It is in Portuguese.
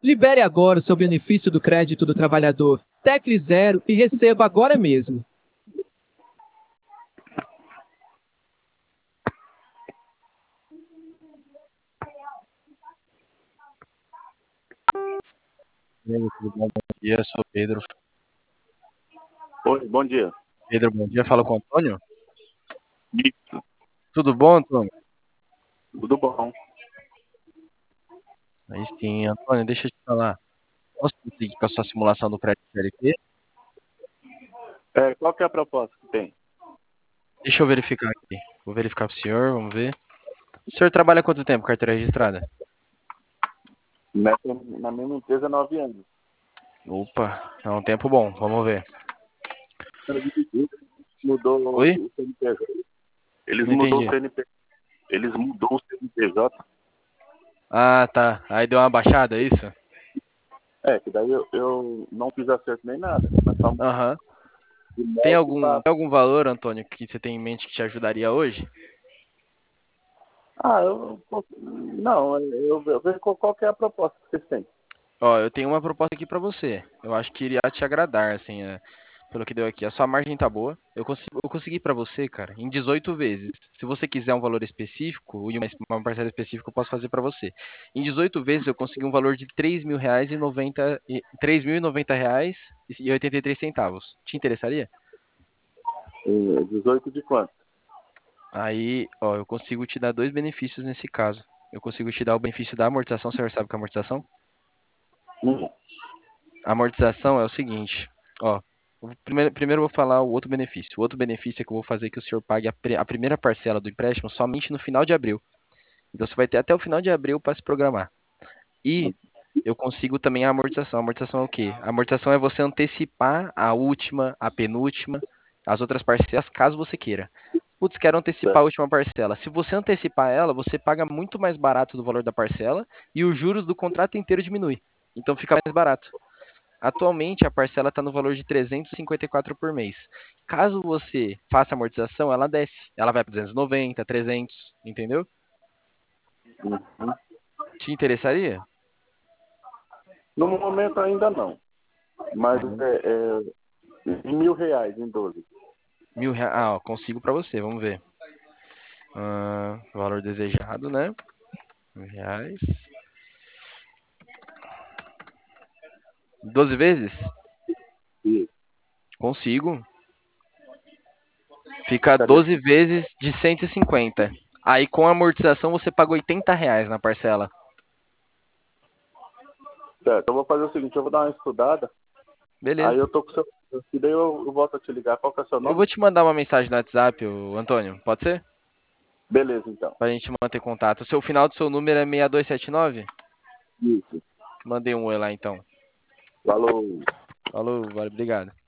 Libere agora o seu benefício do crédito do trabalhador. Tecle 0 e receba agora mesmo. E aí, tudo bom? Bom dia, eu sou o Pedro. Oi, bom dia. Pedro, bom dia. Fala com o Antônio. Isso, Tudo bom, Antônio? tudo bom. Aí sim, Antônio, deixa eu te falar. Posso seguir com a sua simulação do prédio CLT? Qual que é a proposta que tem? Deixa eu verificar aqui. Vou verificar pro senhor, vamos ver. O senhor trabalha há quanto tempo, carteira registrada? Na mesma empresa há 9 anos. Opa, é um tempo bom, vamos ver. Mudou Oi? o CNPJ. Eles Não mudou entendi. o CNPJ. Eles mudou o CNPJ. Ah, tá. Aí deu uma baixada, é isso? Que daí eu não fiz acerto nem nada. Mas só Aham. de Tem modo algum, pra... tem algum valor, Antônio, que você tem em mente que te ajudaria hoje? Não, eu vejo qual que é a proposta que vocês têm. Ó, eu tenho uma proposta aqui pra você. Eu acho que iria te agradar, assim, pelo que deu aqui. A sua margem tá boa. Eu consegui pra você, cara, em 18 vezes. Se você quiser um valor específico e uma parcela específica, eu posso fazer pra você. Em 18 vezes eu consegui um valor de R$ 3.090,83. Te interessaria? 18 de quanto? Aí, ó, eu consigo te dar dois benefícios nesse caso. Eu consigo te dar o benefício da amortização. O senhor sabe o que é amortização? Hum, A amortização é o seguinte, ó, primeiro eu vou falar o outro benefício. O outro benefício é que eu vou fazer que o senhor pague a primeira parcela do empréstimo somente no final de abril. Então você vai ter até o final de abril para se programar. E eu consigo também a amortização. A amortização é o quê? A amortização é você antecipar a última, a penúltima, as outras parcelas, caso você queira. Putz, quero antecipar a certo. última parcela. Se você antecipar ela, você paga muito mais barato do valor da parcela e os juros do contrato inteiro diminui. Então fica mais barato. Atualmente, a parcela está no valor de R$ 354 por mês. Caso você faça amortização, ela desce. Ela vai para 290, 300, entendeu? Uhum. Te interessaria? No momento ainda não. Mas em R$ 1.000 em 12. R$ 1.000. Ah, ó, consigo para você, vamos ver. Valor desejado, né? R$ 1.000. 12 vezes? E Consigo. Fica ficaria 12 vezes de 150. Aí com a amortização você paga R$ 80 na parcela. certo. Eu vou fazer o seguinte, eu vou dar uma estudada. Aí Beleza. eu tô com o seu... E daí eu volto a te ligar. Qual que é o seu Eu nome? vou te mandar uma mensagem no WhatsApp, ô Antônio. Pode ser? Beleza, então. Pra gente manter contato. O seu final do seu número é 6279? Isso. Mandei um oi lá então. Falou. Falou, vale, obrigado.